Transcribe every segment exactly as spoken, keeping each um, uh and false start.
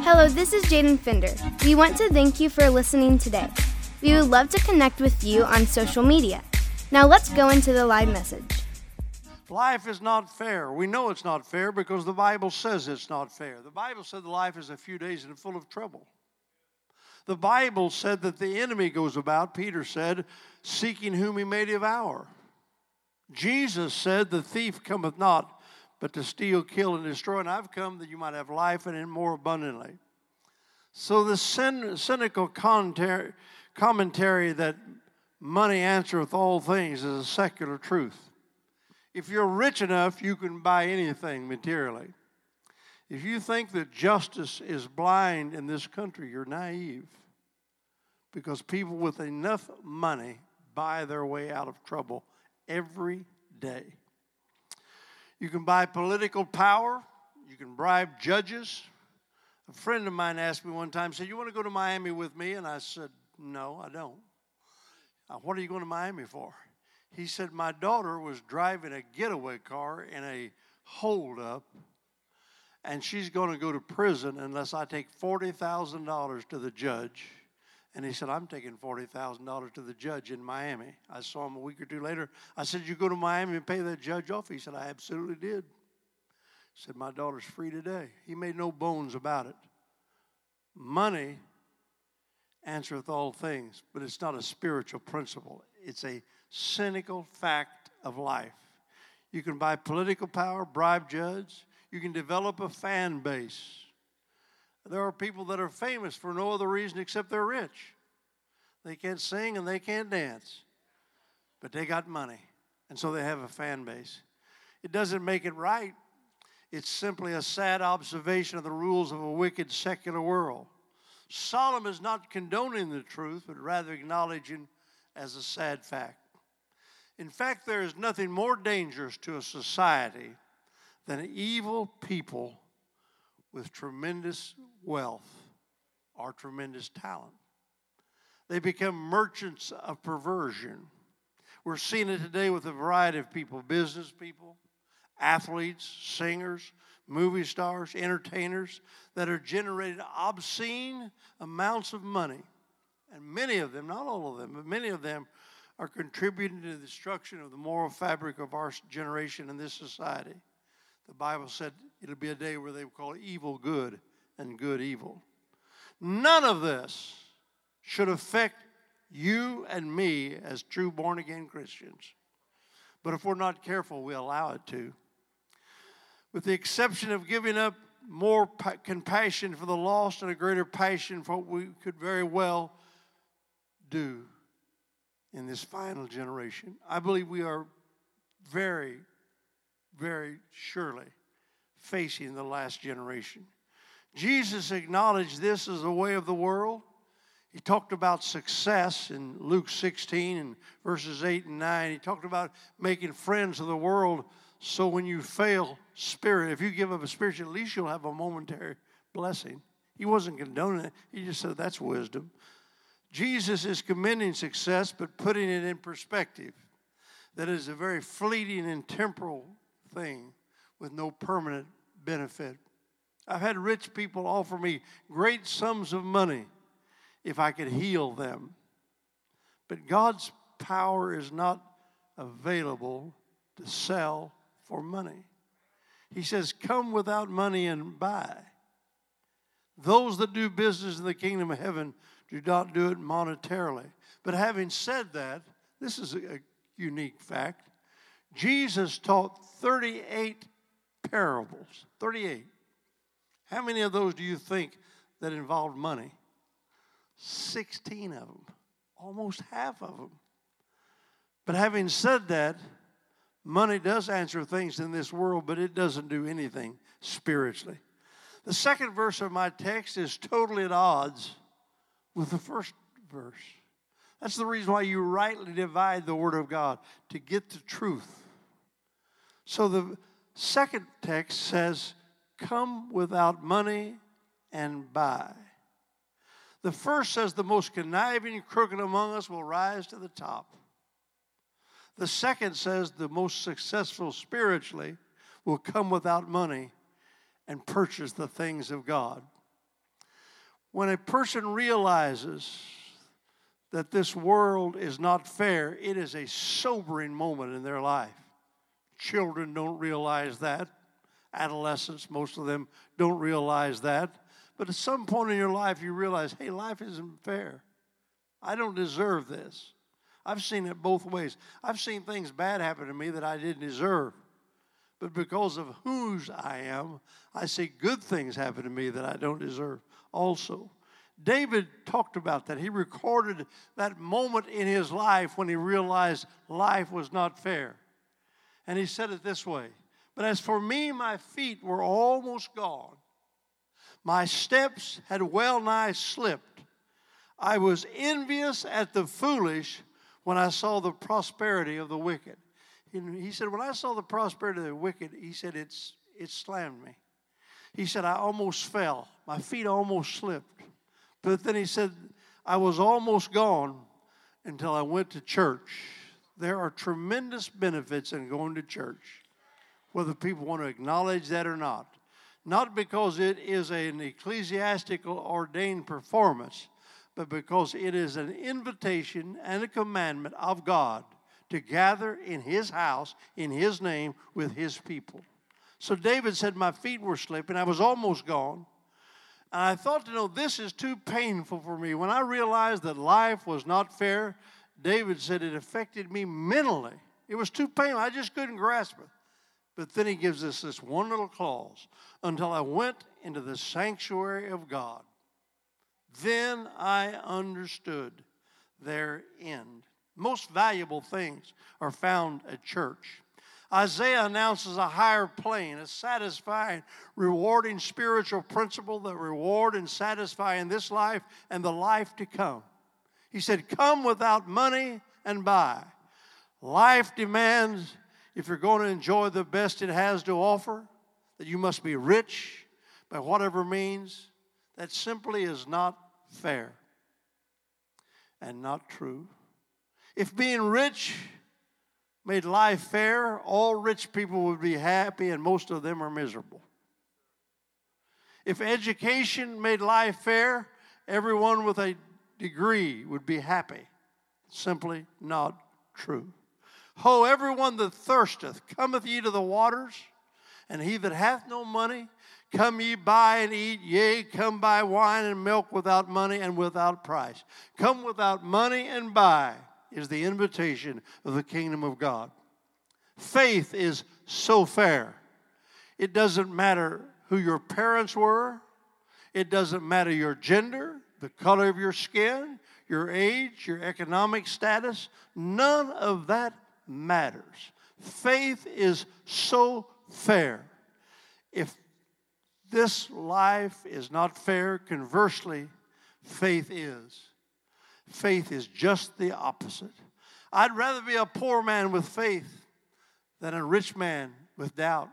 Hello, this is Jaden Fender. We want to thank you for listening today. We would love to connect with you on social media. Now let's go into the live message. Life is not fair. We know it's not fair because the Bible says it's not fair. The Bible said life is a few days and full of trouble. The Bible said that the enemy goes about, Peter said, seeking whom he may devour. Jesus said, the thief cometh not, but to steal, kill, and destroy. And I've come that you might have life and it more abundantly. So the cyn- cynical commentary, commentary that money answereth all things is a secular truth. If you're rich enough, you can buy anything materially. If you think that justice is blind in this country, you're naive. Because people with enough money buy their way out of trouble every day. You can buy political power. You can bribe judges. A friend of mine asked me one time, said, you want to go to Miami with me? And I said, no, I don't. Uh, what are you going to Miami for? He said, my daughter was driving a getaway car in a holdup, and she's going to go to prison unless I take forty thousand dollars to the judge. And he said, I'm taking forty thousand dollars to the judge in Miami. I saw him a week or two later. I said, you go to Miami and pay that judge off? He said, I absolutely did. He said, my daughter's free today. He made no bones about it. Money answereth all things, but it's not a spiritual principle. It's a cynical fact of life. You can buy political power, bribe judges. You can develop a fan base. There are people that are famous for no other reason except they're rich. They can't sing and they can't dance, but they got money, and so they have a fan base. It doesn't make it right. It's simply a sad observation of the rules of a wicked secular world. Solomon is not condoning the truth, but rather acknowledging as a sad fact. In fact, there is nothing more dangerous to a society than evil people with tremendous wealth or tremendous talent. They become merchants of perversion. We're seeing it today with a variety of people, business people, athletes, singers, movie stars, entertainers that are generating obscene amounts of money. And many of them, not all of them, but many of them are contributing to the destruction of the moral fabric of our generation and this society. The Bible said it'll be a day where they will call evil good and good evil. None of this should affect you and me as true born-again Christians. But if we're not careful, we allow it to. With the exception of giving up more pa- compassion for the lost and a greater passion for what we could very well do in this final generation. I believe we are very, very surely facing the last generation. Jesus acknowledged this as the way of the world. He talked about success in Luke sixteen and verses eight and nine. He talked about making friends of the world, so when you fail spirit, if you give up a spiritual, at least you'll have a momentary blessing. He wasn't condoning it. He just said that's wisdom. Jesus is commending success, but putting it in perspective. That is a very fleeting and temporal thing with no permanent benefit. I've had rich people offer me great sums of money if I could heal them. But God's power is not available to sell for money. He says, come without money and buy. Those that do business in the kingdom of heaven do not do it monetarily. But having said that, this is a unique fact. Jesus taught thirty-eight parables. thirty-eight. How many of those do you think that involved money? sixteen of them. Almost half of them. But having said that, money does answer things in this world, but it doesn't do anything spiritually. The second verse of my text is totally at odds with the first verse. That's the reason why you rightly divide the Word of God, to get the truth. So the second text says, come without money and buy. The first says, the most conniving and crooked among us will rise to the top. The second says, the most successful spiritually will come without money and purchase the things of God. When a person realizes that this world is not fair, it is a sobering moment in their life. Children don't realize that. Adolescents, most of them don't realize that. But at some point in your life, you realize, hey, life isn't fair. I don't deserve this. I've seen it both ways. I've seen things bad happen to me that I didn't deserve. But because of whose I am, I see good things happen to me that I don't deserve also. David talked about that. He recorded that moment in his life when he realized life was not fair. And he said it this way, "But as for me, my feet were almost gone. My steps had well nigh slipped. I was envious at the foolish when I saw the prosperity of the wicked." He said, when I saw the prosperity of the wicked, he said, it's, it slammed me. He said, I almost fell. My feet almost slipped. But then he said, I was almost gone until I went to church. There are tremendous benefits in going to church, whether people want to acknowledge that or not. Not because it is an ecclesiastical ordained performance, but because it is an invitation and a commandment of God to gather in His house, in His name, with His people. So David said, my feet were slipping. I was almost gone. And I thought, you know, this is too painful for me. When I realized that life was not fair, David said it affected me mentally. It was too painful. I just couldn't grasp it. But then he gives us this one little clause, until I went into the sanctuary of God. Then I understood their end. Most valuable things are found at church. Isaiah announces a higher plane, a satisfying, rewarding spiritual principle that reward and satisfy in this life and the life to come. He said, come without money and buy. Life demands, if you're going to enjoy the best it has to offer, that you must be rich by whatever means. That simply is not fair and not true. If being rich made life fair, all rich people would be happy and most of them are miserable. If education made life fair, everyone with a degree would be happy. Simply not true. Ho, everyone that thirsteth, cometh ye to the waters, and he that hath no money, come ye buy and eat, yea, come buy wine and milk without money and without price. Come without money and buy is the invitation of the kingdom of God. Faith is so fair. It doesn't matter who your parents were. It doesn't matter your gender, the color of your skin, your age, your economic status. None of that matters. Faith is so fair. If this life is not fair, conversely, faith is. Faith is just the opposite. I'd rather be a poor man with faith than a rich man with doubt.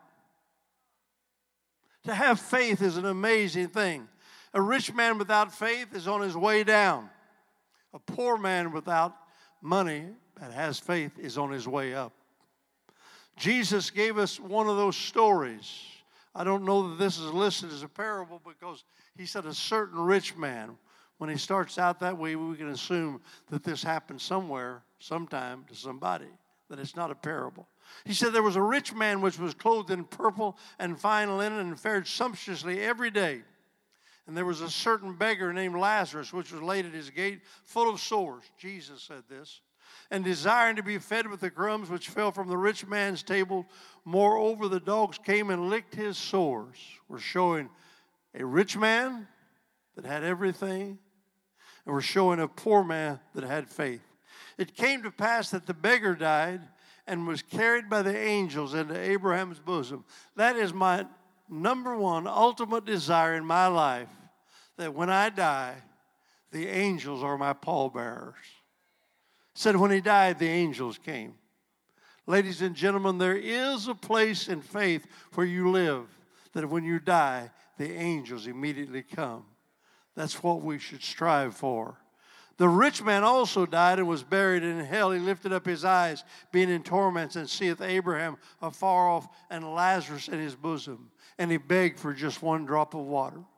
To have faith is an amazing thing. A rich man without faith is on his way down. A poor man without money that has faith is on his way up. Jesus gave us one of those stories. I don't know that this is listed as a parable because he said a certain rich man. When he starts out that way, we can assume that this happened somewhere, sometime to somebody, that it's not a parable. He said there was a rich man which was clothed in purple and fine linen and fared sumptuously every day. And there was a certain beggar named Lazarus, which was laid at his gate, full of sores. Jesus said this. And desiring to be fed with the crumbs which fell from the rich man's table. Moreover, the dogs came and licked his sores. We're showing a rich man that had everything, and we're showing a poor man that had faith. It came to pass that the beggar died and was carried by the angels into Abraham's bosom. That is my number one ultimate desire in my life, that when I die, the angels are my pallbearers. Said when he died, the angels came. Ladies and gentlemen, there is a place in faith where you live that when you die, the angels immediately come. That's what we should strive for. The rich man also died and was buried in hell. He lifted up his eyes, being in torments, and seeth Abraham afar off and Lazarus in his bosom. And he begged for just one drop of water.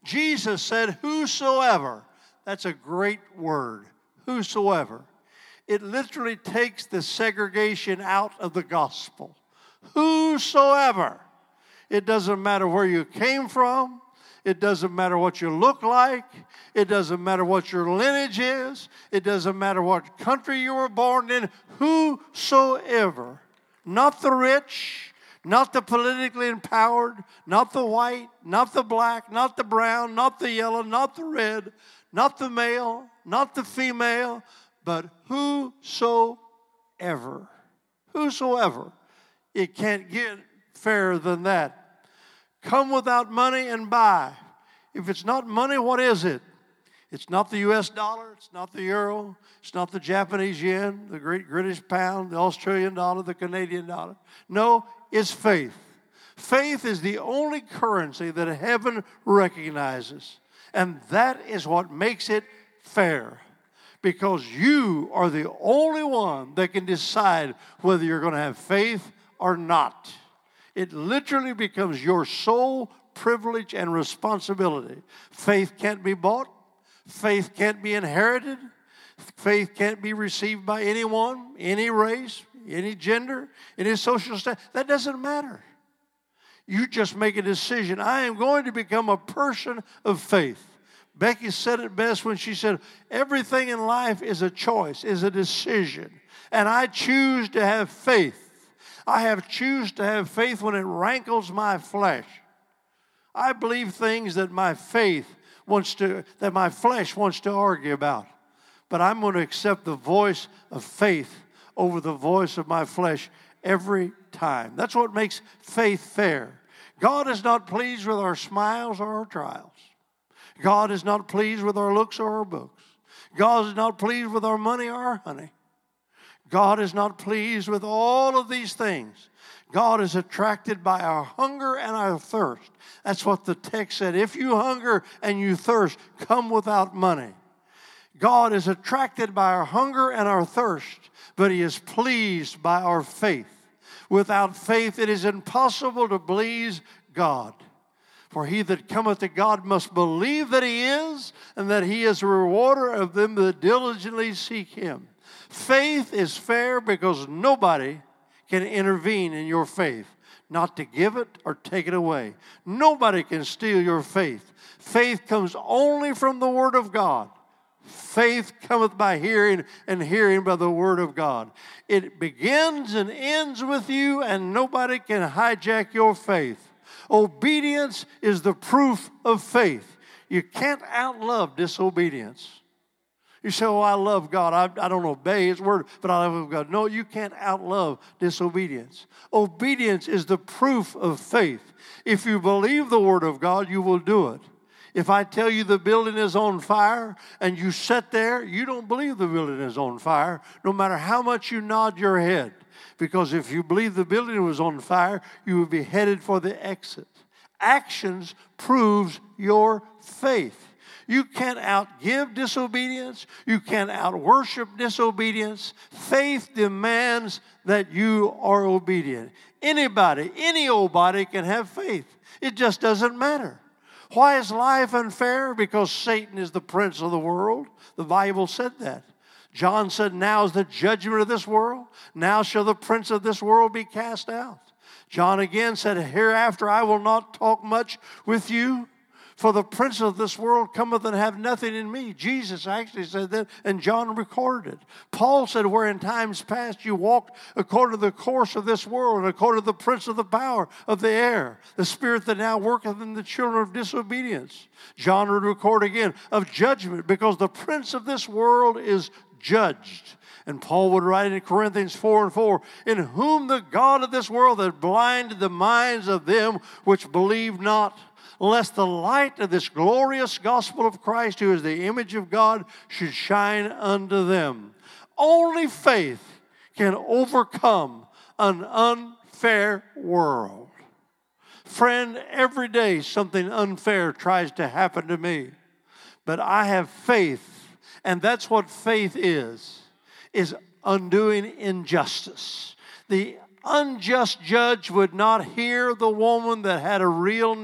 Jesus said, whosoever. That's a great word, whosoever. It literally takes the segregation out of the gospel. Whosoever. It doesn't matter where you came from. It doesn't matter what you look like. It doesn't matter what your lineage is. It doesn't matter what country you were born in. Whosoever. Not the rich, not the politically empowered, not the white, not the black, not the brown, not the yellow, not the red, not the male, not the female, but whosoever. Whosoever. It can't get fairer than that. Come without money and buy. If it's not money, what is it? It's not the U S dollar. It's not the euro. It's not the Japanese yen, the Great British pound, the Australian dollar, the Canadian dollar. No, it's faith. Faith is the only currency that heaven recognizes. And that is what makes it fair. Because you are the only one that can decide whether you're going to have faith or not. It literally becomes your sole privilege and responsibility. Faith can't be bought. Faith can't be inherited. Faith can't be received by anyone, any race, any gender, any social status. That doesn't matter. You just make a decision. I am going to become a person of faith. Becky said it best when she said, everything in life is a choice, is a decision. And I choose to have faith. I have choose to have faith when it rankles my flesh. I believe things that my faith wants to, that my flesh wants to argue about. But I'm going to accept the voice of faith over the voice of my flesh every time. That's what makes faith fair. God is not pleased with our smiles or our trials. God is not pleased with our looks or our books. God is not pleased with our money or our honey. God is not pleased with all of these things. God is attracted by our hunger and our thirst. That's what the text said. If you hunger and you thirst, come without money. God is attracted by our hunger and our thirst, but He is pleased by our faith. Without faith, it is impossible to please God. For he that cometh to God must believe that He is, and that He is a rewarder of them that diligently seek Him. Faith is fair because nobody can intervene in your faith, not to give it or take it away. Nobody can steal your faith. Faith comes only from the Word of God. Faith cometh by hearing, and hearing by the Word of God. It begins and ends with you, and nobody can hijack your faith. Obedience is the proof of faith. You can't outlove disobedience. You say, oh, I love God. I, I don't obey His word, but I love God. No, you can't outlove disobedience. Obedience is the proof of faith. If you believe the word of God, you will do it. If I tell you the building is on fire and you sit there, you don't believe the building is on fire, no matter how much you nod your head. Because if you believe the building was on fire, you would be headed for the exit. Actions proves your faith. You can't outgive disobedience. You can't outworship disobedience. Faith demands that you are obedient. Anybody, any old body can have faith. It just doesn't matter. Why is life unfair? Because Satan is the prince of the world. The Bible said that. John said, now is the judgment of this world. Now shall the prince of this world be cast out. John again said, hereafter I will not talk much with you, for the prince of this world cometh and have nothing in me. Jesus actually said that, and John recorded it. Paul said, where in times past you walked according to the course of this world, and according to the prince of the power of the air, the spirit that now worketh in the children of disobedience. John would record again of judgment, because the prince of this world is judged. And Paul would write in Corinthians four and four, in whom the God of this world hath blinded the minds of them which believe not, lest the light of this glorious gospel of Christ, who is the image of God, should shine unto them. Only faith can overcome an unfair world. Friend, every day something unfair tries to happen to me. But I have faith, and that's what faith is, is undoing injustice. The unjust judge would not hear the woman that had a real need.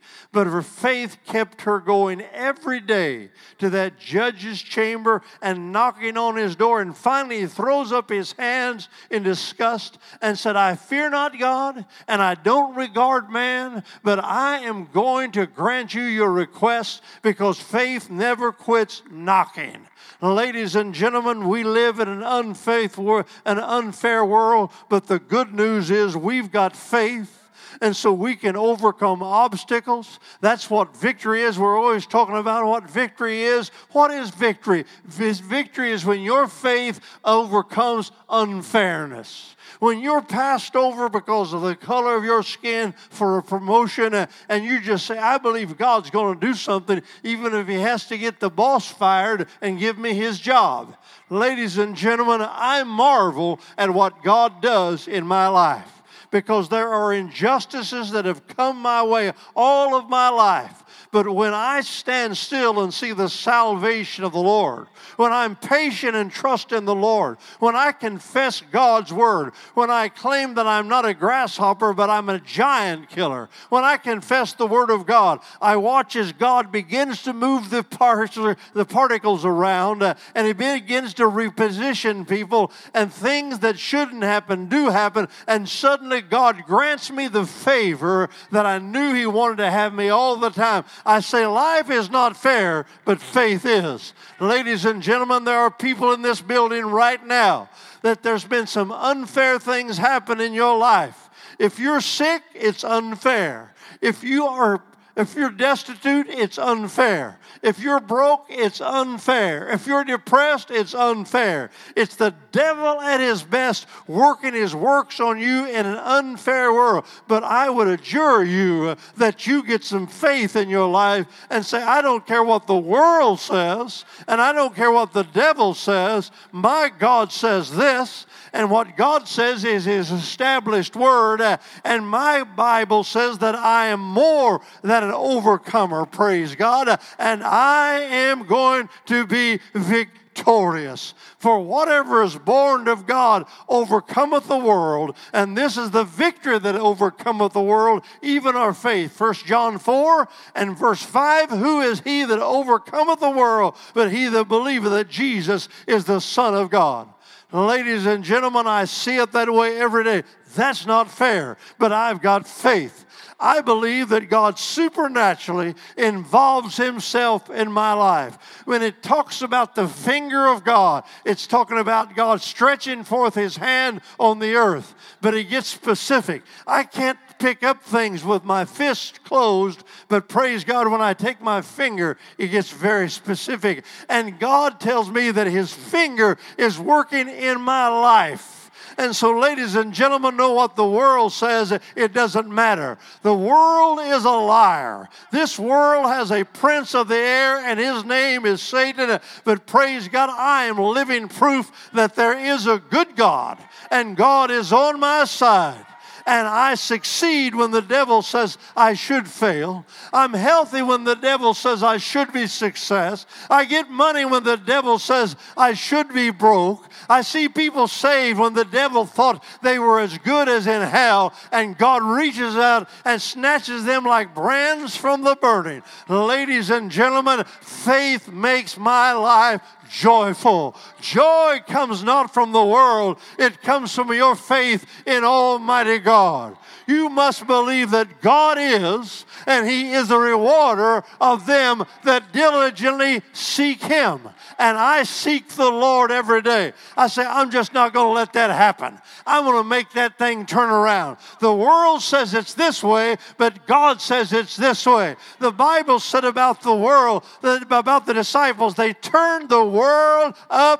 But her faith kept her going every day to that judge's chamber and knocking on his door. And finally he throws up his hands in disgust and said, I fear not God, and I don't regard man, but I am going to grant you your request, because faith never quits knocking. Ladies and gentlemen, we live in an unfaithful, an unfair world, but the good news is we've got faith. And so we can overcome obstacles. That's what victory is. We're always talking about what victory is. What is victory? Victory is when your faith overcomes unfairness. When you're passed over because of the color of your skin for a promotion, uh, and you just say, I believe God's going to do something, even if he has to get the boss fired and give me his job. Ladies and gentlemen, I marvel at what God does in my life, because there are injustices that have come my way all of my life. But when I stand still and see the salvation of the Lord, when I'm patient and trust in the Lord, when I confess God's word, when I claim that I'm not a grasshopper, but I'm a giant killer, when I confess the word of God, I watch as God begins to move the, parts, the particles around, uh, and he begins to reposition people, and things that shouldn't happen do happen, and suddenly God grants me the favor that I knew he wanted to have me all the time. I say life is not fair, but faith is. Ladies and gentlemen, there are people in this building right now that there's been some unfair things happen in your life. If you're sick, it's unfair. If you are If you're destitute, it's unfair. If you're broke, it's unfair. If you're depressed, it's unfair. It's the devil at his best working his works on you in an unfair world. But I would adjure you that you get some faith in your life and say, I don't care what the world says, and I don't care what the devil says. My God says this. And what God says is his established word. Uh, and my Bible says that I am more than an overcomer, praise God. Uh, and I am going to be victorious. For whatever is born of God overcometh the world. And this is the victory that overcometh the world, even our faith. First John four and verse five, who is he that overcometh the world, but he that believeth that Jesus is the Son of God? Ladies and gentlemen, I see it that way every day. That's not fair, but I've got faith. I believe that God supernaturally involves himself in my life. When it talks about the finger of God, it's talking about God stretching forth his hand on the earth. But it gets specific. I can't pick up things with my fist closed, but praise God, when I take my finger, it gets very specific. And God tells me that his finger is working in my life. And so, ladies and gentlemen, know what the world says. It doesn't matter. The world is a liar. This world has a prince of the air, and his name is Satan. But praise God, I am living proof that there is a good God, and God is on my side. And I succeed when the devil says I should fail. I'm healthy when the devil says I should be success. I get money when the devil says I should be broke. I see people saved when the devil thought they were as good as in hell, and God reaches out and snatches them like brands from the burning. Ladies and gentlemen, faith makes my life joyful. Joy comes not from the world. It comes from your faith in Almighty God. You must believe that God is, and he is the rewarder of them that diligently seek him. And I seek the Lord every day. I say, I'm just not going to let that happen. I'm going to make that thing turn around. The world says it's this way, but God says it's this way. The Bible said about the world, about the disciples, they turned the world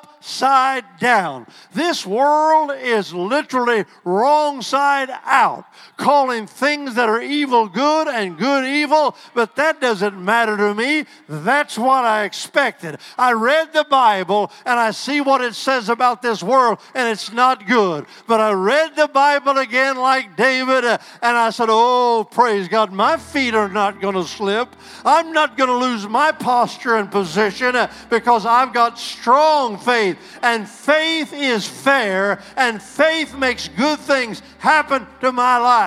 upside down. This world is literally wrong side out, calling things that are evil good and good evil, but that doesn't matter to me. That's what I expected. I read the Bible and I see what it says about this world, and it's not good. But I read the Bible again like David, uh, and I said, oh, praise God, my feet are not going to slip. I'm not going to lose my posture and position uh, because I've got strong faith. And faith is fair, and faith makes good things happen to my life.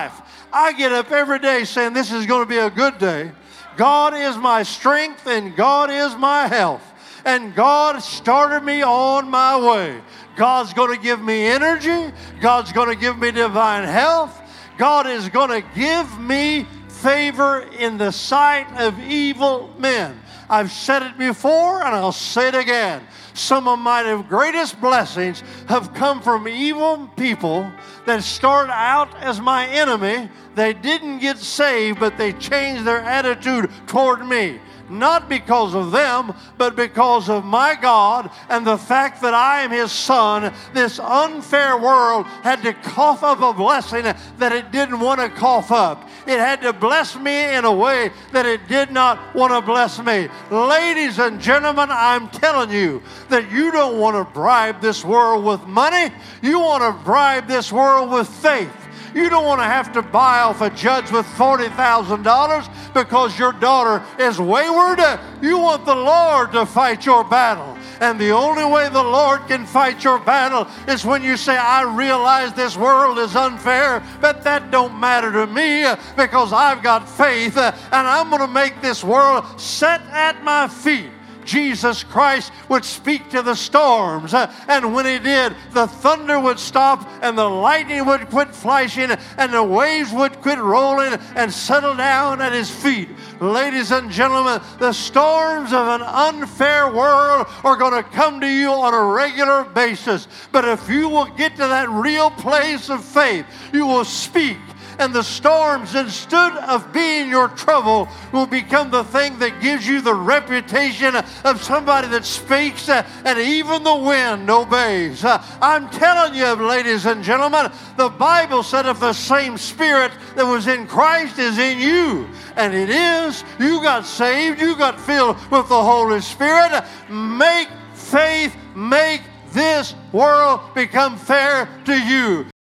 I get up every day saying this is going to be a good day. God is my strength and God is my health. And God started me on my way. God's going to give me energy. God's going to give me divine health. God is going to give me favor in the sight of evil men. I've said it before and I'll say it again. Some of my greatest blessings have come from evil people that start out as my enemy. They didn't get saved, but they changed their attitude toward me. Not because of them, but because of my God and the fact that I am His son. This unfair world had to cough up a blessing that it didn't want to cough up. It had to bless me in a way that it did not want to bless me. Ladies and gentlemen, I'm telling you that you don't want to bribe this world with money. You want to bribe this world with faith. You don't want to have to buy off a judge with forty thousand dollars because your daughter is wayward. You want the Lord to fight your battle. And the only way the Lord can fight your battle is when you say, I realize this world is unfair, but that don't matter to me because I've got faith and I'm going to make this world sit at my feet. Jesus Christ would speak to the storms, uh, and when He did, the thunder would stop and the lightning would quit flashing and the waves would quit rolling and settle down at His feet. Ladies and gentlemen, the storms of an unfair world are going to come to you on a regular basis. But if you will get to that real place of faith, you will speak. And the storms, instead of being your trouble, will become the thing that gives you the reputation of somebody that speaks uh, and even the wind obeys. Uh, I'm telling you, ladies and gentlemen, the Bible said if the same Spirit that was in Christ is in you, and it is, you got saved, you got filled with the Holy Spirit, make faith, make this world become fair to you.